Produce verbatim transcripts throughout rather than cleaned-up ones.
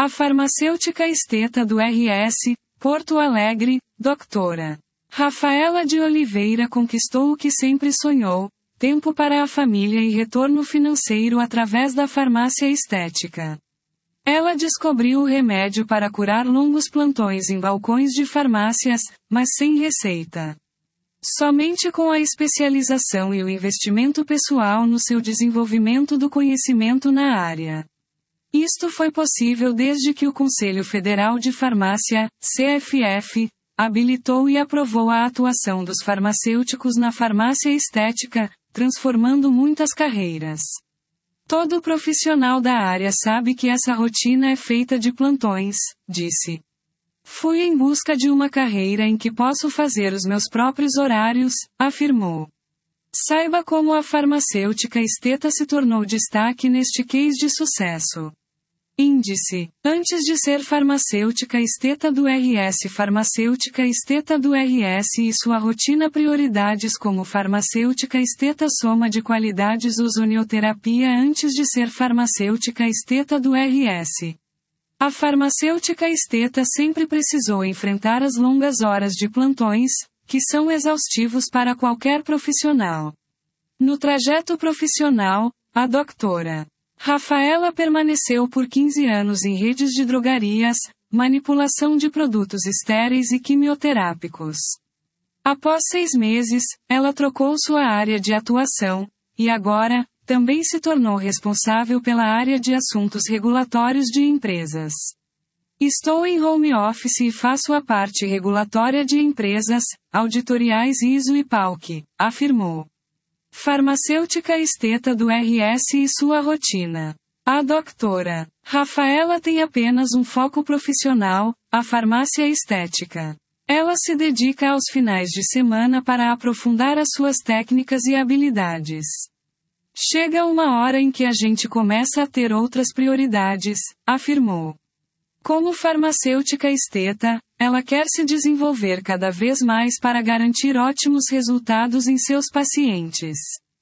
A farmacêutica esteta do R S, Porto Alegre, doutora Rafaela de Oliveira conquistou o que sempre sonhou, tempo para a família e retorno financeiro através da farmácia estética. Ela descobriu o remédio para curar longos plantões em balcões de farmácias, mas sem receita. Somente com a especialização e o investimento pessoal no seu desenvolvimento do conhecimento na área. Isto foi possível desde que o Conselho Federal de Farmácia, C F F, habilitou e aprovou a atuação dos farmacêuticos na farmácia estética, transformando muitas carreiras. Todo profissional da área sabe que essa rotina é feita de plantões, disse. Fui em busca de uma carreira em que posso fazer os meus próprios horários, afirmou. Saiba como a farmacêutica esteta se tornou destaque neste case de sucesso. Índice. Antes de ser farmacêutica esteta do R S, farmacêutica esteta do R S e sua rotina, prioridades como farmacêutica esteta, soma de qualidades, ozonioterapia. Antes de ser farmacêutica esteta do R S, a farmacêutica esteta sempre precisou enfrentar as longas horas de plantões, que são exaustivos para qualquer profissional. No trajeto profissional, a doutora Rafaela permaneceu por quinze anos em redes de drogarias, manipulação de produtos estéreis e quimioterápicos. Após seis meses, ela trocou sua área de atuação, e agora, também se tornou responsável pela área de assuntos regulatórios de empresas. Estou em home office e faço a parte regulatória de empresas, auditoriais I S O e P A U C, afirmou. Farmacêutica esteta do R S e sua rotina. A doutora Rafaela tem apenas um foco profissional, a farmácia estética. Ela se dedica aos finais de semana para aprofundar as suas técnicas e habilidades. Chega uma hora em que a gente começa a ter outras prioridades, afirmou. Como farmacêutica esteta, ela quer se desenvolver cada vez mais para garantir ótimos resultados em seus pacientes.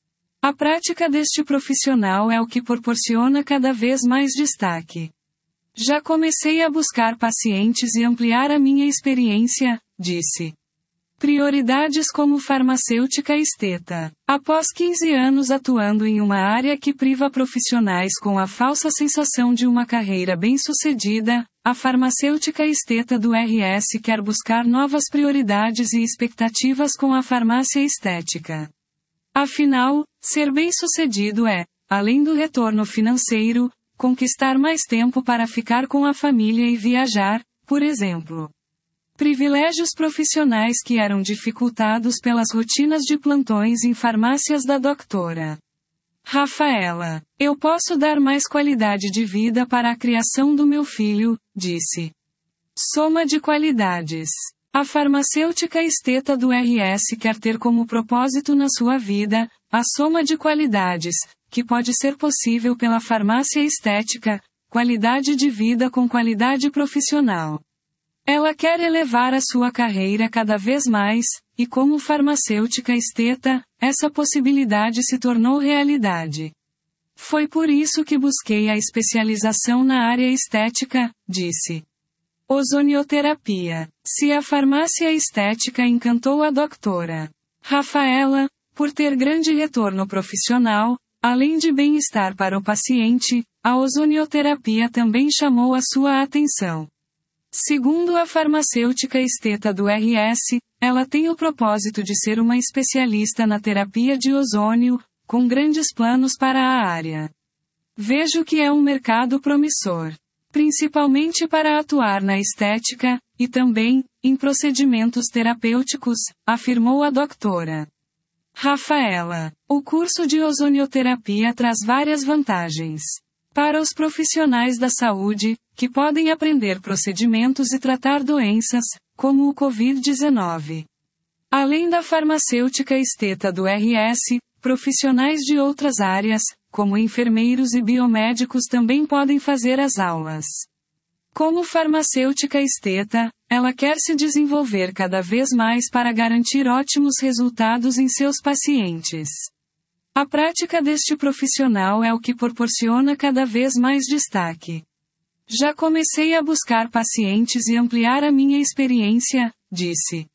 A prática deste profissional é o que proporciona cada vez mais destaque. Já comecei a buscar pacientes e ampliar a minha experiência, disse. Prioridades como farmacêutica esteta. Após quinze anos atuando em uma área que priva profissionais com a falsa sensação de uma carreira bem-sucedida, a farmacêutica esteta do R S quer buscar novas prioridades e expectativas com a farmácia estética. Afinal, ser bem-sucedido é, além do retorno financeiro, conquistar mais tempo para ficar com a família e viajar, por exemplo. Privilégios profissionais que eram dificultados pelas rotinas de plantões em farmácias da doutora Rafaela. Eu posso dar mais qualidade de vida para a criação do meu filho, disse. Soma de qualidades. A farmacêutica esteta do R S quer ter como propósito na sua vida, a soma de qualidades, que pode ser possível pela farmácia estética, qualidade de vida com qualidade profissional. Ela quer elevar a sua carreira cada vez mais, e como farmacêutica esteta, essa possibilidade se tornou realidade. Foi por isso que busquei a especialização na área estética, disse. Ozonioterapia. Se a farmácia estética encantou a doutora Rafaela, por ter grande retorno profissional, além de bem-estar para o paciente, a ozonioterapia também chamou a sua atenção. Segundo a farmacêutica esteta do R S, ela tem o propósito de ser uma especialista na terapia de ozônio, com grandes planos para a área. Vejo que é um mercado promissor, principalmente para atuar na estética, e também, em procedimentos terapêuticos, afirmou a doutora Rafaela. O curso de ozonioterapia traz várias vantagens para os profissionais da saúde, que podem aprender procedimentos e tratar doenças, como o covid dezenove. Além da farmacêutica esteta do R S, profissionais de outras áreas, como enfermeiros e biomédicos também podem fazer as aulas. Como farmacêutica esteta, ela quer se desenvolver cada vez mais para garantir ótimos resultados em seus pacientes. A prática deste profissional é o que proporciona cada vez mais destaque. Já comecei a buscar pacientes e ampliar a minha experiência, disse.